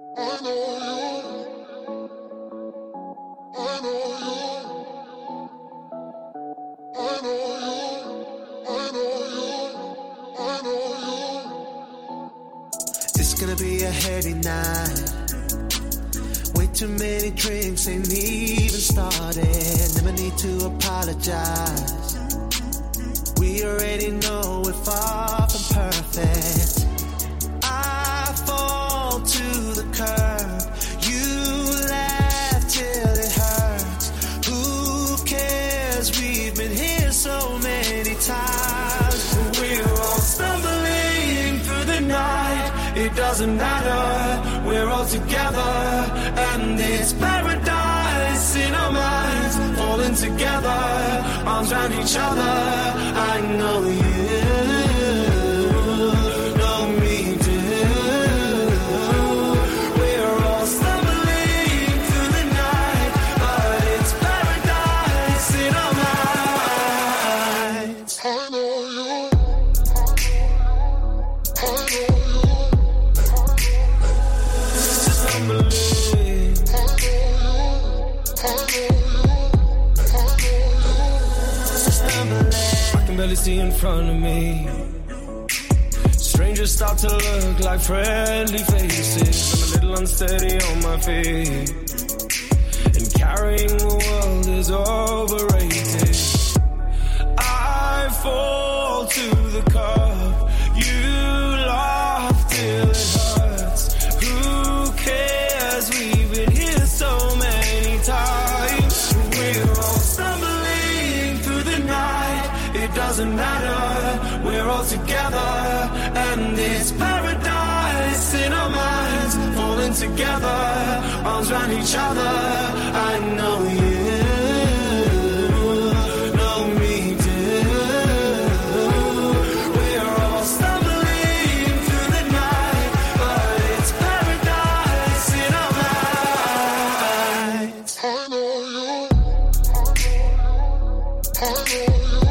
It's gonna be a heavy night. Way too many drinks ain't even started. Never need to apologize. We already know we're far from perfect. I fall to the curb. You laugh till it hurts. Who cares? We've been here so many times. We're all stumbling through the night. It doesn't matter, we're all together. And it's paradise in our minds. Falling together, arms around each other. I know you know me too. We're all stumbling through the night, but it's paradise in our minds. I know you. I know you. I can barely see in front of me. Strangers start to look like friendly faces. I'm a little unsteady on my feet, and carrying the world is overrated. I fall to the cup. You laugh till it hurts. Who cares? We've been here so many times. We're all stumbling through the night. It doesn't matter, we're all together. And it's paradise in our minds. Falling together, arms around each other. I know you know me too. We're all stumbling through the night, but it's paradise in our minds. I know you. I know you.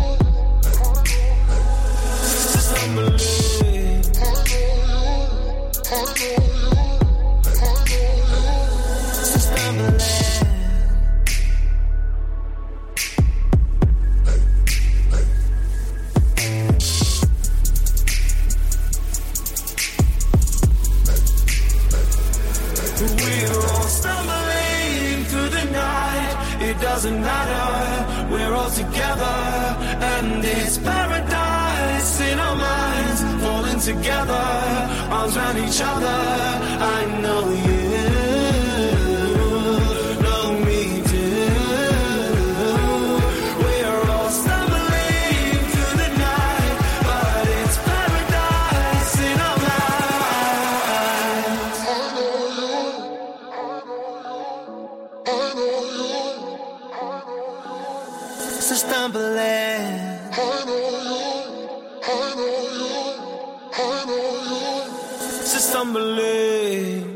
We're all stumbling through the night. It doesn't matter, we're all together. And it's paradise in our minds. Falling together, arms around each other. I know you know me too. We're all stumbling through the night, but it's paradise in our minds. I know you. I know you. It's a stumbling. I know you. I know you. I know you. It's a stumbling.